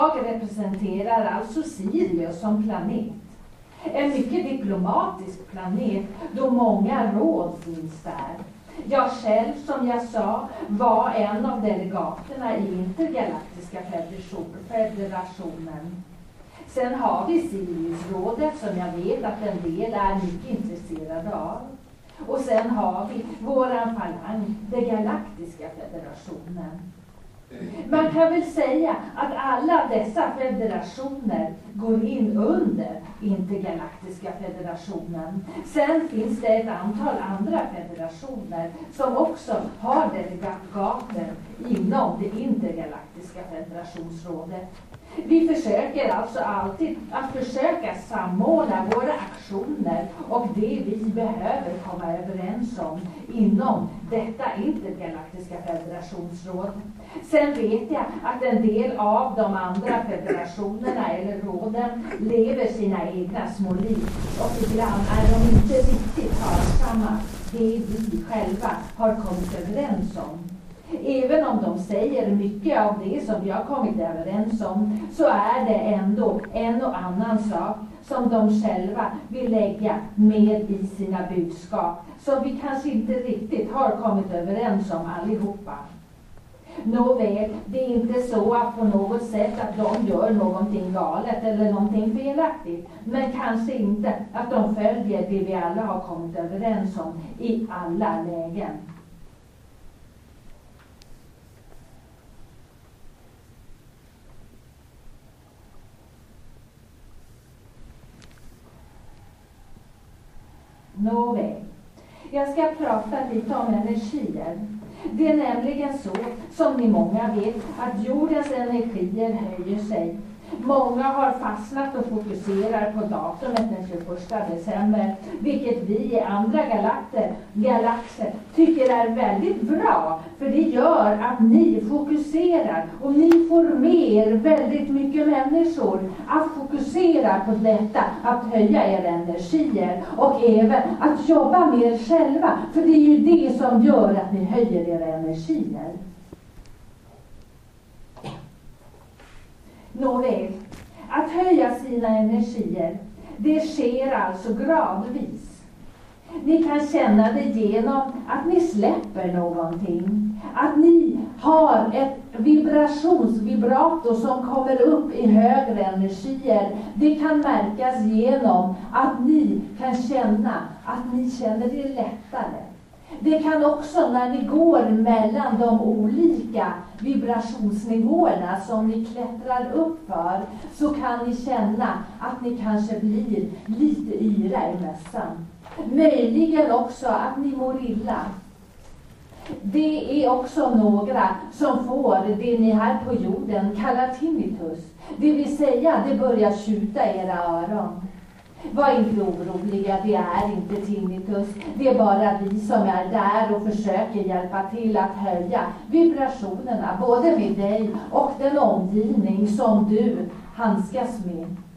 Jag representerar alltså Sirius som planet. En mycket diplomatisk planet då många råd finns där. Jag själv, som jag sa, var en av delegaterna i Intergalaktiska federationen. Sen har vi Siriusrådet som jag vet att en del är mycket intresserade av. Och sen har vi våran falang, den galaktiska federationen. Man kan väl säga att alla dessa federationer går in under Intergalaktiska federationen. Sen finns det ett antal andra federationer som också har delegater inom det Intergalaktiska federationsrådet. Vi försöker alltså alltid att försöka samordna våra aktioner och det vi behöver komma överens om inom detta Intergalaktiska federationsråd. Sen vet jag att en del av de andra federationerna eller råden lever sina egna små liv och ibland är de inte riktigt hörsamma det vi själva har kommit överens om. Även om de säger mycket av det som vi har kommit överens om, så är det ändå en och annan sak som de själva vill lägga med i sina budskap, som vi kanske inte riktigt har kommit överens om allihopa. Nåväl, det är inte så att på något sätt att de gör någonting galet eller någonting felaktigt, men kanske inte att de följer det vi alla har kommit överens om i alla lägen. Nåväl, jag ska prata lite om energier. Det är nämligen så, som ni många vet, att jordens energier höjer sig. Många har fastnat och fokuserar på datumet den 21 december, vilket vi i andra galaxer tycker är väldigt bra, för det gör att ni fokuserar och ni får med er väldigt mycket människor att fokusera på detta, att höja era energier och även att jobba med er själva, för det är ju det som gör att ni höjer era energier. Nåväl, att höja sina energier, det sker alltså gradvis. Ni kan känna det genom att ni släpper någonting. Att ni har ett vibrator som kommer upp i högre energier. Det kan märkas genom att ni kan känna att ni känner det lättare. Det kan också när ni går mellan de olika vibrationsnivåerna som ni klättrar upp för, så kan ni känna att ni kanske blir lite yra i mässan. Möjligen också att ni mår illa. Det är också några som får det ni här på jorden kallar tinnitus. Det vill säga, det börjar tjuta i era öron. Var inte oroliga, det är inte tinnitus. Det är bara vi som är där och försöker hjälpa till att höja vibrationerna, både med dig och den omgivning som du handskas med.